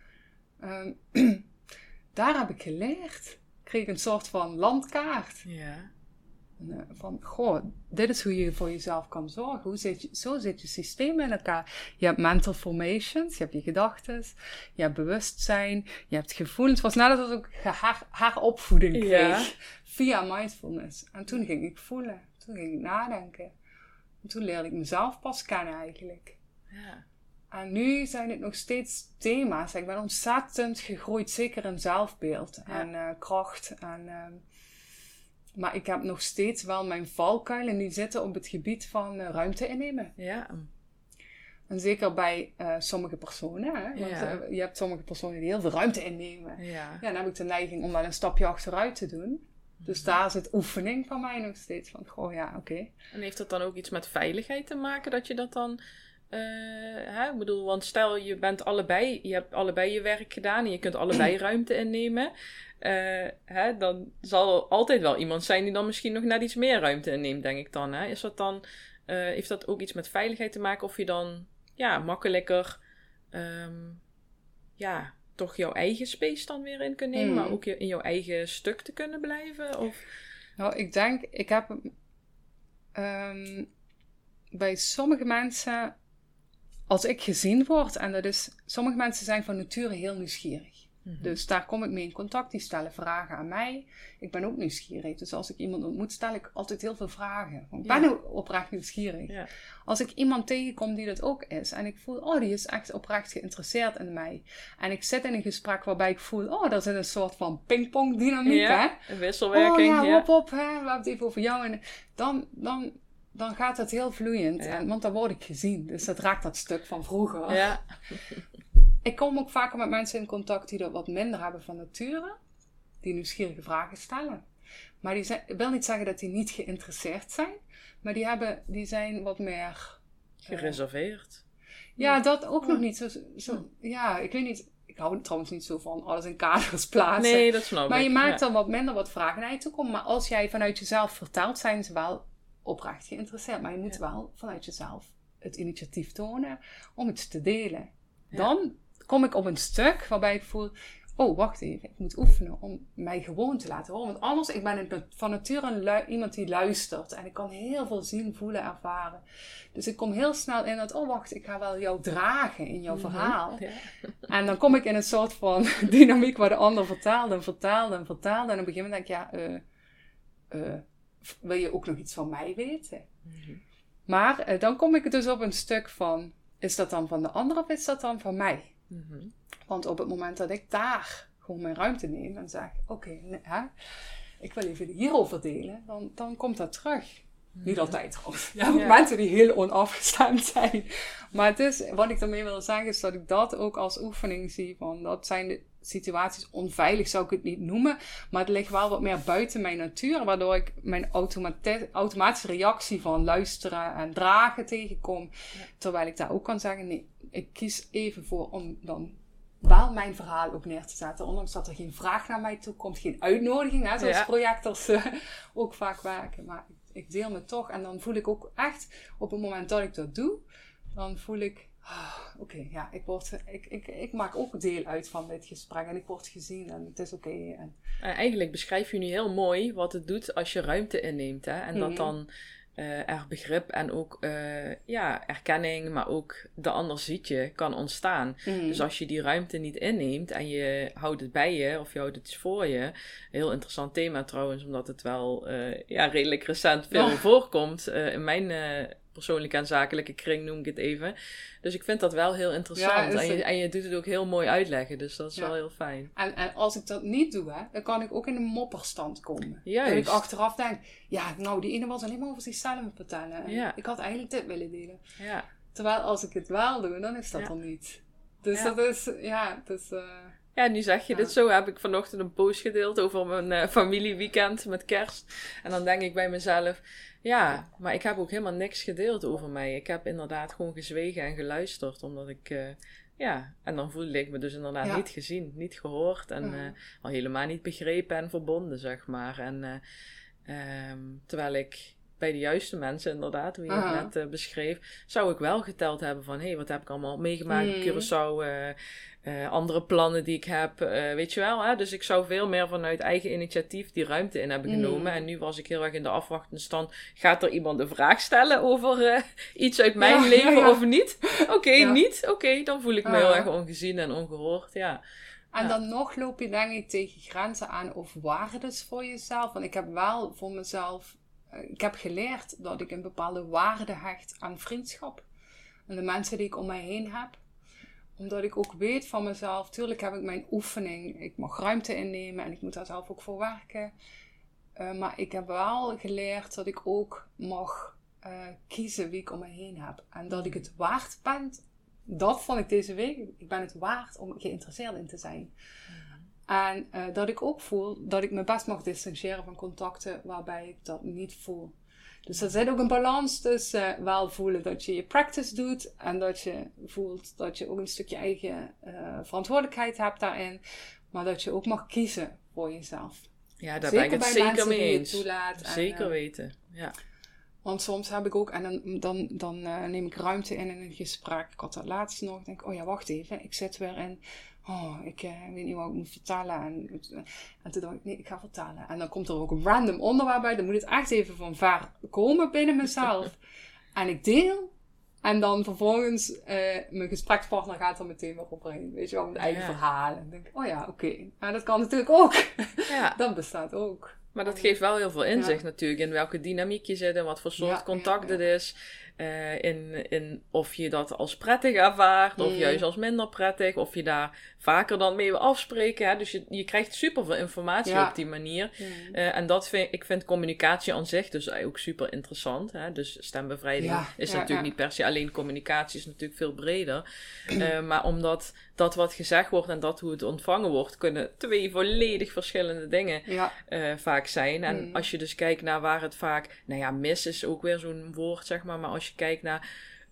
Daar heb ik geleerd. Ik kreeg een soort van landkaart. Ja. Van, dit is hoe je voor jezelf kan zorgen. Zo zit je systeem in elkaar. Je hebt mental formations, je hebt je gedachten, je hebt bewustzijn, je hebt gevoelens. Het was nadat ik haar opvoeding kreeg via mindfulness. En toen ging ik voelen, toen ging ik nadenken. En toen leerde ik mezelf pas kennen eigenlijk. Ja. En nu zijn het nog steeds thema's. Ik ben ontzettend gegroeid, zeker in zelfbeeld en kracht en... Maar ik heb nog steeds wel mijn valkuilen die zitten op het gebied van ruimte innemen. Ja. En zeker bij sommige personen. Hè? Want je hebt sommige personen die heel veel ruimte innemen. Ja, dan heb ik de neiging om wel een stapje achteruit te doen. Dus daar zit oefening van mij nog steeds. Van, oké. En heeft dat dan ook iets met veiligheid te maken? Dat je dat dan... ik bedoel, want stel je hebt allebei je werk gedaan en je kunt allebei ruimte innemen. Dan zal er altijd wel iemand zijn die dan misschien nog net iets meer ruimte inneemt, denk ik dan. Hè? Is dat dan, heeft dat ook iets met veiligheid te maken? Of je dan makkelijker toch jouw eigen space dan weer in kunt nemen, maar ook in jouw eigen stuk te kunnen blijven? Of... Nou, ik denk, ik heb bij sommige mensen, als ik gezien word, en dat is, sommige mensen zijn van nature heel nieuwsgierig. Mm-hmm. Dus daar kom ik mee in contact. Die stellen vragen aan mij. Ik ben ook nieuwsgierig. Dus als ik iemand ontmoet, stel ik altijd heel veel vragen. Want ik ben ook oprecht nieuwsgierig. Ja. Als ik iemand tegenkom die dat ook is. En ik voel, die is echt oprecht geïnteresseerd in mij. En ik zit in een gesprek waarbij ik voel, daar zit een soort van pingpong dynamiek. Ja, hè? een wisselwerking. Hop, hè? We hebben het even over jou. En dan gaat het heel vloeiend. Ja. Want dan word ik gezien. Dus dat raakt dat stuk van vroeger. Ja. Ik kom ook vaker met mensen in contact die dat wat minder hebben van nature. Die nieuwsgierige vragen stellen. Maar ik wil niet zeggen dat die niet geïnteresseerd zijn. Maar die zijn wat meer... Gereserveerd. Ja, dat ook nog niet. Ja, ik weet niet. Ik hou er trouwens niet zo van alles in kaders plaatsen. Nee, dat snap ik. Maar je maakt dan wat minder wat vragen naar je toe komen. Maar als jij vanuit jezelf vertelt, zijn ze wel oprecht geïnteresseerd. Maar je moet wel vanuit jezelf het initiatief tonen om iets te delen. Ja. Dan kom ik op een stuk waarbij ik voel... wacht even, ik moet oefenen om mij gewoon te laten horen. Want anders, ik ben van nature iemand die luistert. En ik kan heel veel zien, voelen, ervaren. Dus ik kom heel snel in dat, wacht, ik ga wel jou dragen in jouw verhaal. Ja. En dan kom ik in een soort van dynamiek waar de ander vertaalde. En op een gegeven moment denk ik, wil je ook nog iets van mij weten? Mm-hmm. Maar dan kom ik dus op een stuk van, is dat dan van de ander of is dat dan van mij? Mm-hmm. Want op het moment dat ik daar gewoon mijn ruimte neem en zeg, ik wil even hierover delen, dan komt dat terug. Niet altijd trouwens. Ja, mensen die heel onafgestemd zijn. Maar het is, wat ik daarmee wil zeggen, is dat ik dat ook als oefening zie. Van, dat zijn de situaties, onveilig zou ik het niet noemen. Maar het ligt wel wat meer buiten mijn natuur. Waardoor ik mijn automatische reactie van luisteren en dragen tegenkom. Ja. Terwijl ik daar ook kan zeggen, nee, ik kies even voor om dan wel mijn verhaal ook neer te zetten. Ondanks dat er geen vraag naar mij toe komt. Geen uitnodiging, hè, zoals projectors ook vaak werken. Maar ik deel me toch. En dan voel ik ook echt, op het moment dat ik dat doe, dan voel ik, ik maak ook deel uit van dit gesprek. En ik word gezien en het is oké. En eigenlijk beschrijf je nu heel mooi wat het doet als je ruimte inneemt. Hè? En dat dan er begrip en ook erkenning, maar ook de ander ziet je, kan ontstaan. Dus als je die ruimte niet inneemt en je houdt het bij je of je houdt het voor je, een heel interessant thema trouwens, omdat het wel redelijk recent veel voorkomt in mijn persoonlijke en zakelijke kring, noem ik het even. Dus ik vind dat wel heel interessant. En je doet het ook heel mooi uitleggen, dus dat is wel heel fijn. En als ik dat niet doe, dan kan ik ook in een mopperstand komen. Juist. Dat ik achteraf denk, die ene was alleen maar over zichzelf vertellen. Ik had eigenlijk dit willen delen. Ja. Terwijl als ik het wel doe, dan is dat er niet. Dus dat is, Ja, nu zeg je dit zo. Heb ik vanochtend een post gedeeld over mijn familieweekend met kerst. En dan denk ik bij mezelf, maar ik heb ook helemaal niks gedeeld over mij. Ik heb inderdaad gewoon gezwegen en geluisterd. Omdat ik, en dan voelde ik me dus inderdaad niet gezien, niet gehoord. En al helemaal niet begrepen en verbonden, zeg maar. En terwijl ik bij de juiste mensen inderdaad, hoe je het net beschreef, zou ik wel geteld hebben van, wat heb ik allemaal meegemaakt op Curaçao, andere plannen die ik heb, weet je wel. Hè? Dus ik zou veel meer vanuit eigen initiatief die ruimte in hebben genomen. En nu was ik heel erg in de afwachtende stand. Gaat er iemand een vraag stellen over iets uit mijn leven of niet? Niet? Oké, dan voel ik me heel erg ongezien en ongehoord, En dan nog loop je denk ik tegen grenzen aan of waardes voor jezelf. Want ik heb wel voor mezelf, ik heb geleerd dat ik een bepaalde waarde hecht aan vriendschap. En de mensen die ik om mij heen heb. Omdat ik ook weet van mezelf, tuurlijk heb ik mijn oefening. Ik mag ruimte innemen en ik moet daar zelf ook voor werken. Maar ik heb wel geleerd dat ik ook mag kiezen wie ik om me heen heb. En dat ik het waard ben. Dat vond ik deze week. Ik ben het waard om geïnteresseerd in te zijn. En dat ik ook voel dat ik me best mag distancieren van contacten waarbij ik dat niet voel. Dus er zit ook een balans tussen wel voelen dat je je practice doet. En dat je voelt dat je ook een stukje eigen verantwoordelijkheid hebt daarin. Maar dat je ook mag kiezen voor jezelf. Ja, daar ben ik het zeker mee eens. Zeker weten, ja. Want soms heb ik ook, en dan neem ik ruimte in een gesprek. Ik had dat laatst nog, denk ik, wacht even, ik zit weer in, ik weet niet wat ik moet vertellen. En toen dacht ik, nee, ik ga vertellen. En dan komt er ook een random onderwerp bij, dan moet het echt even van ver komen binnen mezelf. En ik deel, En dan vervolgens, mijn gesprekspartner gaat er meteen weer overheen. Weet je wel, met eigen verhaal. En denk ik, oh ja, oké. Maar dat kan natuurlijk ook. Ja. Dat bestaat ook. Maar dat geeft wel heel veel inzicht natuurlijk. In welke dynamiek je zit en wat voor soort contact het is. In of je dat als prettig ervaart, of juist als minder prettig, of je daar vaker dan mee wil afspreken. Hè? Dus je krijgt super veel informatie op die manier. En ik vind communicatie aan zich dus ook super interessant. Hè? Dus stembevrijding is natuurlijk niet per se alleen communicatie, is natuurlijk veel breder. Maar omdat dat wat gezegd wordt en dat hoe het ontvangen wordt, kunnen twee volledig verschillende dingen vaak zijn. En als je dus kijkt naar waar het vaak, mis is ook weer zo'n woord, zeg maar als je kijkt naar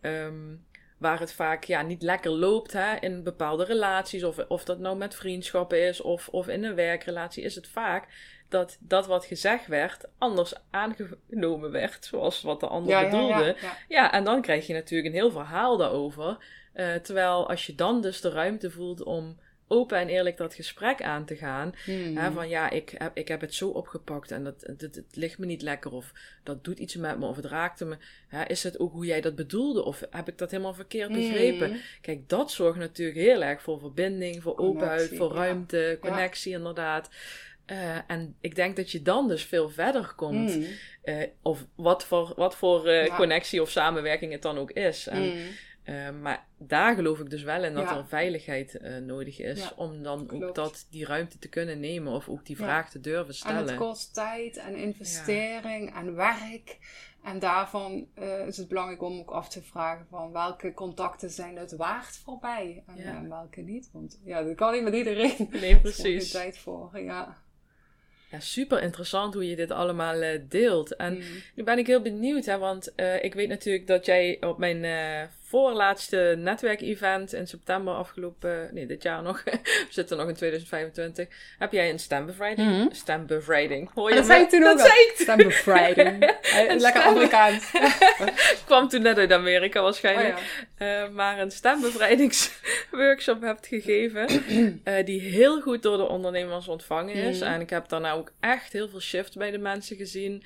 waar het vaak niet lekker loopt in bepaalde relaties, of dat nou met vriendschappen is of in een werkrelatie, is het vaak dat wat gezegd werd anders aangenomen werd, zoals wat de ander bedoelde. Ja, en dan krijg je natuurlijk een heel verhaal daarover. Terwijl als je dan dus de ruimte voelt om open en eerlijk dat gesprek aan te gaan. Van ik heb het zo opgepakt en het ligt me niet lekker, of dat doet iets met me, of het raakte me. Is het ook hoe jij dat bedoelde, of heb ik dat helemaal verkeerd begrepen? Kijk, dat zorgt natuurlijk heel erg voor verbinding, voor openheid, voor ruimte, connectie inderdaad. En ik denk dat je dan dus veel verder komt. Of wat voor connectie of samenwerking het dan ook is. Maar daar geloof ik dus wel in dat er veiligheid nodig is. Om dan ook die ruimte te kunnen nemen. Of ook die vraag te durven stellen. En het kost tijd en investering en werk. En daarvan is het belangrijk om ook af te vragen van welke contacten zijn het waard voorbij. En welke niet. Want dat kan niet met iedereen. Nee, precies. Er is geen tijd voor, Ja, super interessant hoe je dit allemaal deelt. En nu ben ik heel benieuwd, want ik weet natuurlijk dat jij op mijn voorlaatste netwerkevent in september dit jaar nog, we zitten nog in 2025, heb jij een stembevrijding. Hoor je dat zei ik toen ook al. Stembevrijding. Lekker Amerikaans. Ik kwam toen net uit Amerika waarschijnlijk. Maar een stembevrijdingsworkshop hebt gegeven, die heel goed door de ondernemers ontvangen is. En ik heb daarna ook echt heel veel shift bij de mensen gezien.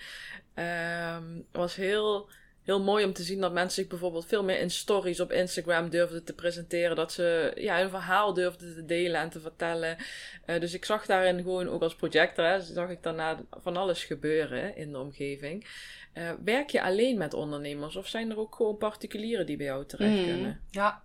Was heel mooi om te zien dat mensen zich bijvoorbeeld veel meer in stories op Instagram durfden te presenteren. Dat ze hun verhaal durfden te delen en te vertellen. Dus ik zag daarin gewoon ook als projector, zag ik daarna van alles gebeuren in de omgeving. Werk je alleen met ondernemers of zijn er ook gewoon particulieren die bij jou terecht kunnen?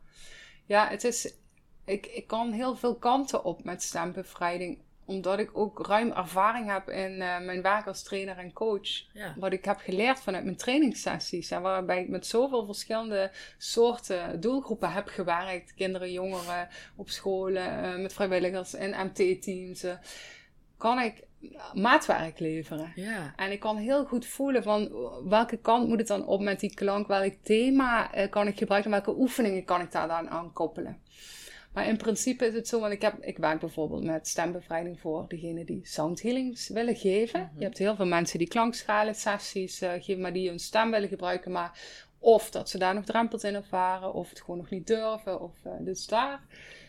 Ja, het is... Ik kan heel veel kanten op met stembevrijding, omdat ik ook ruim ervaring heb in mijn werk als trainer en coach. Ja. Wat ik heb geleerd vanuit mijn trainingssessies. En waarbij ik met zoveel verschillende soorten doelgroepen heb gewerkt. Kinderen, jongeren, op scholen, met vrijwilligers in MT-teams. Kan ik maatwerk leveren. Ja. En ik kan heel goed voelen van welke kant moet het dan op met die klank. Welk thema kan ik gebruiken. Welke oefeningen kan ik daar dan aan koppelen. Maar in principe is het zo, want ik werk bijvoorbeeld met stembevrijding voor degenen die sound healings willen geven. Je hebt heel veel mensen die klankschalen sessies geven, maar die hun stem willen gebruiken, maar of dat ze daar nog drempels in ervaren, of het gewoon nog niet durven. Dus daar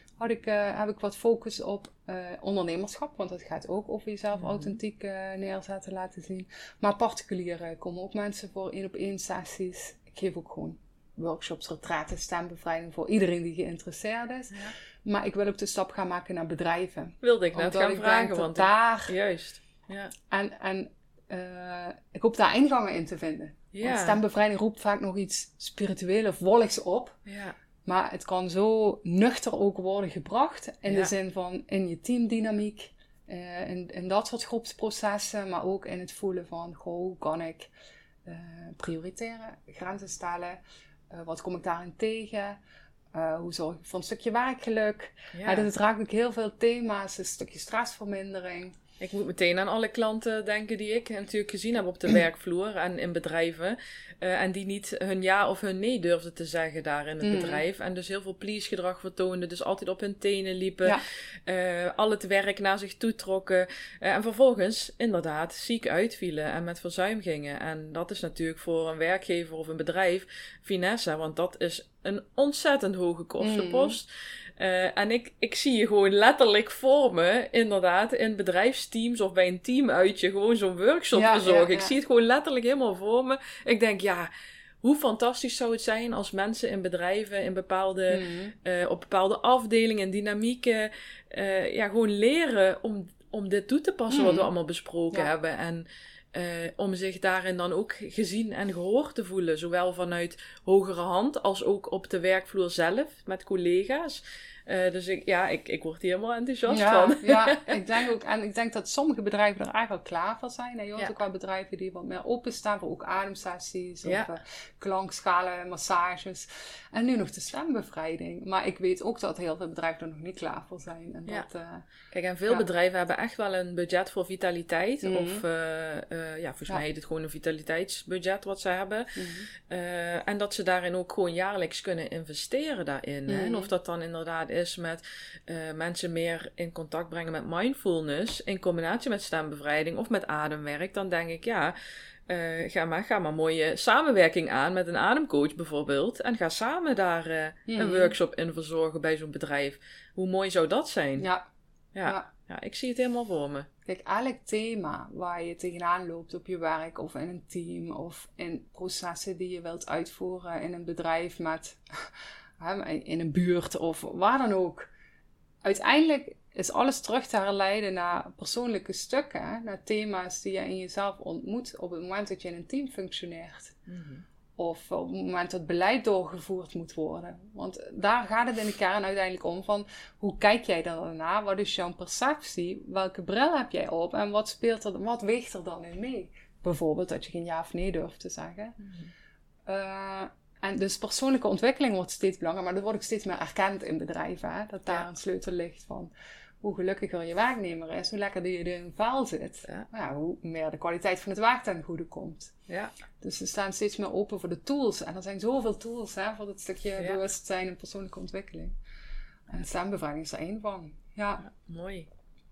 heb ik wat focus op ondernemerschap, want dat gaat ook over jezelf authentiek neerzetten, laten zien. Maar particulier komen ook mensen voor 1-op-1 sessies. Ik geef ook gewoon workshops, retraiten, stembevrijding voor iedereen die geïnteresseerd is. Ja. Maar ik wil ook de stap gaan maken naar bedrijven. Wilde ik net gaan vragen, want daar... Juist, ja. En ik hoop daar ingangen in te vinden. Ja. Want stembevrijding roept vaak nog iets spiritueel of wolligs op. Ja. Maar het kan zo nuchter ook worden gebracht. In de zin van in je teamdynamiek. In dat soort groepsprocessen. Maar ook in het voelen van, hoe kan ik prioriteren, grenzen stellen. Wat kom ik daarin tegen? Hoe zorg ik voor een stukje werkgeluk? Ja. Dus het raakt ook heel veel thema's. Een stukje stressvermindering. Ik moet meteen aan alle klanten denken die ik natuurlijk gezien heb op de werkvloer en in bedrijven. En die niet hun ja of hun nee durfden te zeggen daar in het bedrijf. En dus heel veel please gedrag vertoonden. Dus altijd op hun tenen liepen. Ja. Al het werk naar zich toe trokken. En vervolgens inderdaad ziek uitvielen en met verzuim gingen. En dat is natuurlijk voor een werkgever of een bedrijf finesse. Want dat is een ontzettend hoge kostenpost. En ik zie je gewoon letterlijk voor me, inderdaad, in bedrijfsteams of bij een teamuitje gewoon zo'n workshop verzorgen. Ik zie het gewoon letterlijk helemaal voor me. Ik denk, hoe fantastisch zou het zijn als mensen in bedrijven, in bepaalde, op bepaalde afdelingen en dynamieken, gewoon leren om dit toe te passen wat we allemaal besproken hebben. En om zich daarin dan ook gezien en gehoord te voelen. Zowel vanuit hogere hand als ook op de werkvloer zelf met collega's. Dus ik word hier helemaal enthousiast van. Ja, ik denk ook. En ik denk dat sommige bedrijven er eigenlijk al klaar voor zijn. En je hoort ook wel bedrijven die wat meer openstaan voor ook ademsessies of klankschalen, massages. En nu nog de stembevrijding. Maar ik weet ook dat heel veel bedrijven er nog niet klaar voor zijn. En kijk, en veel bedrijven hebben echt wel een budget voor vitaliteit. Of volgens mij heet het gewoon een vitaliteitsbudget wat ze hebben. En dat ze daarin ook gewoon jaarlijks kunnen investeren daarin. En of dat dan inderdaad is met mensen meer in contact brengen met mindfulness in combinatie met stembevrijding of met ademwerk, dan denk ik ga maar mooie samenwerking aan met een ademcoach bijvoorbeeld en ga samen daar een workshop in verzorgen bij zo'n bedrijf. Hoe mooi zou dat zijn? Ja, ik zie het helemaal voor me. Kijk, elk thema waar je tegenaan loopt op je werk of in een team of in processen die je wilt uitvoeren in een bedrijf met in een buurt of waar dan ook. Uiteindelijk is alles terug te herleiden naar persoonlijke stukken, naar thema's die je in jezelf ontmoet op het moment dat je in een team functioneert. Of op het moment dat beleid doorgevoerd moet worden. Want daar gaat het in de kern uiteindelijk om van hoe kijk jij daarna? Wat is jouw perceptie? Welke bril heb jij op? En wat weegt er dan in mee? Bijvoorbeeld dat je geen ja of nee durft te zeggen. En dus persoonlijke ontwikkeling wordt steeds belangrijker, maar dat wordt ook steeds meer erkend in bedrijven. Hè? Dat daar een sleutel ligt van hoe gelukkiger je werknemer is, hoe lekkerder je in een vel zit. Hoe meer de kwaliteit van het werk ten goede komt. Dus ze staan steeds meer open voor de tools. En er zijn zoveel tools voor dat stukje bewustzijn en persoonlijke ontwikkeling. En stembevrijding is er één van. Ja, mooi.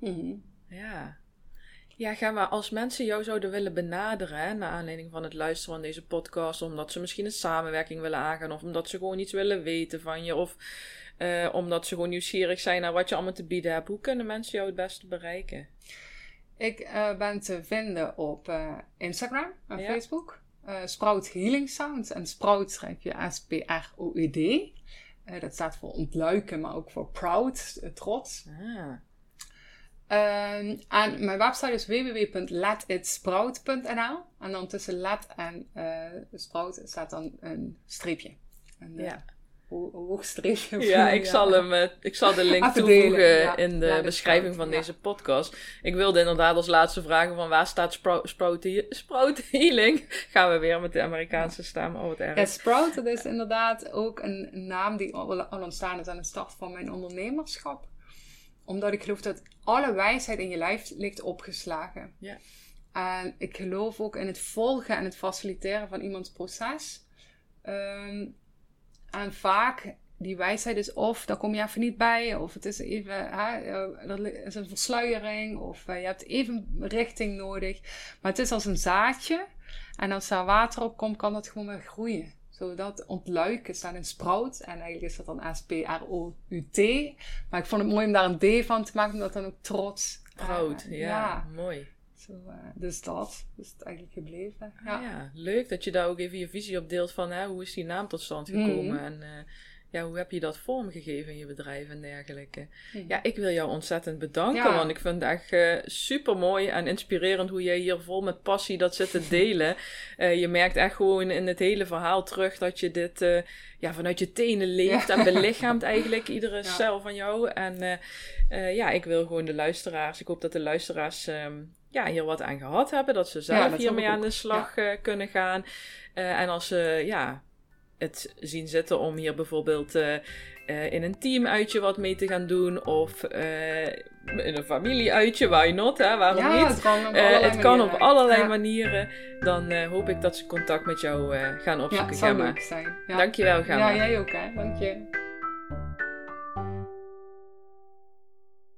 Ja, ga maar als mensen jou zouden willen benaderen, naar aanleiding van het luisteren van deze podcast, omdat ze misschien een samenwerking willen aangaan, of omdat ze gewoon iets willen weten van je, of omdat ze gewoon nieuwsgierig zijn naar wat je allemaal te bieden hebt. Hoe kunnen mensen jou het beste bereiken? Ik ben te vinden op Instagram en Facebook. Sprout Healing Sounds. En Sprout schrijf je S-P-R-O-U-D. Dat staat voor ontluiken, maar ook voor proud, trots. En mijn website is www.letitsprout.nl. En dan tussen let en sprout staat dan een streepje. Hoogstreepje. Ja, ik zal de link toevoegen in de beschrijving van deze podcast. Ik wilde inderdaad als laatste vragen van waar staat Sprout Healing? Gaan we weer met de Amerikaanse stem. Oh, wat erg. Ja, Sprout, dat is inderdaad ook een naam die al ontstaan is aan de start van mijn ondernemerschap. Omdat ik geloof dat alle wijsheid in je lijf ligt opgeslagen. En ik geloof ook in het volgen en het faciliteren van iemands proces. En vaak, die wijsheid is of, daar kom je even niet bij. Of het is even, er is een versluiering. Of je hebt even richting nodig. Maar het is als een zaadje. En als daar water op komt, kan dat gewoon weer groeien. Zodat ontluiken staat in sprout. En eigenlijk is dat dan S-P-R-O-U-T. Maar ik vond het mooi om daar een D van te maken. Omdat dan ook trots. Proud, mooi. Dus dat is het eigenlijk gebleven. Ja, leuk dat je daar ook even je visie op deelt van hoe is die naam tot stand gekomen. En hoe heb je dat vormgegeven in je bedrijf en dergelijke. Ja, ik wil jou ontzettend bedanken, want ik vind het echt super mooi en inspirerend hoe jij hier vol met passie dat zit te delen. Je merkt echt gewoon in het hele verhaal terug dat je dit vanuit je tenen leeft en belichaamt eigenlijk iedere cel van jou. En ik wil gewoon de luisteraars, ik hoop dat de luisteraars hier wat aan gehad hebben, dat ze zelf hiermee aan de slag kunnen gaan. En als ze het zien zitten om hier bijvoorbeeld in een teamuitje wat mee te gaan doen, of in een familieuitje, why not, waarom niet? Het kan op allerlei manieren. Dan hoop ik dat ze contact met jou gaan opzoeken, Ja, het zou Gemma. leuk zijn. Dankjewel, Gemma. Ja, jij ook, hè. Dank je.